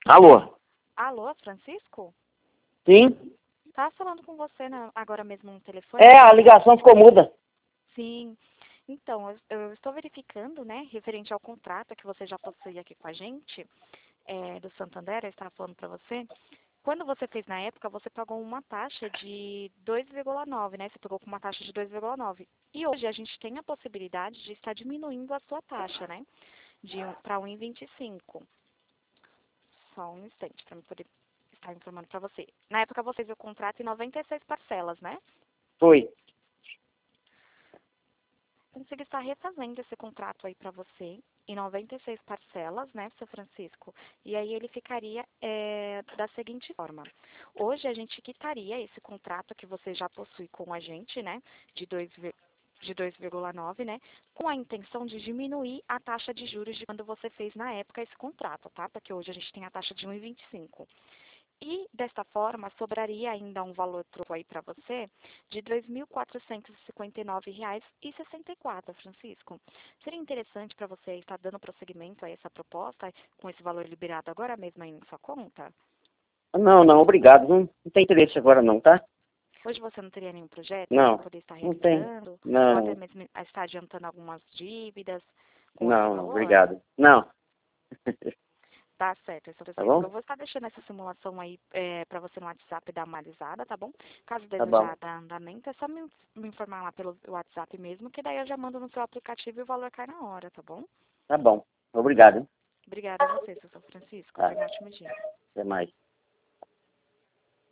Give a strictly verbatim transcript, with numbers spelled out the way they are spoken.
Alô? Alô, Francisco? Sim? Tá falando com você né, agora mesmo no telefone? É, a ligação ficou muda. Sim. Então, eu, eu estou verificando, né, referente ao contrato que você já possui aqui com a gente, é, do Santander, eu estava falando para você. Quando você fez na época, você pagou uma taxa de dois vírgula nove, né? Você pagou com uma taxa de dois vírgula nove. E hoje a gente tem a possibilidade de estar diminuindo a sua taxa, né? De um, para um vírgula vinte e cinco. Só um instante para eu poder estar informando para você. Na época você fez o contrato em noventa e seis parcelas, né? Foi. Consigo estar refazendo esse contrato aí para você em noventa e seis parcelas, né, seu Francisco? E aí ele ficaria é, da seguinte forma. Hoje a gente quitaria esse contrato que você já possui com a gente, né, de dois de dois vírgula nove, né, com a intenção de diminuir a taxa de juros de quando você fez na época esse contrato, tá? Porque hoje a gente tem a taxa de um vírgula vinte e cinco. E, desta forma, sobraria ainda um valor troco aí para você de dois mil quatrocentos e cinquenta e nove reais e sessenta e quatro, Francisco. Seria interessante para você estar dando prosseguimento a essa proposta com esse valor liberado agora mesmo aí na sua conta? Não, não, obrigado. Não, não tem interesse agora não, tá? Hoje você não teria nenhum projeto para Não, poder estar não tem. realizando? Ou até Não, mesmo estar adiantando algumas dívidas com esse não, não, valor? obrigado. Não, Tá certo, São tá Francisco. bom? Eu vou estar deixando essa simulação aí é, para você no WhatsApp dar uma analisada, tá bom? Caso Tá bom, desejar dar andamento, é só me, me informar lá pelo WhatsApp mesmo, que daí eu já mando no seu aplicativo e o valor cai na hora, tá bom? tá bom. Obrigado, hein? Obrigada a você, São Francisco. Tá, Tenha um ótimo dia. até mais.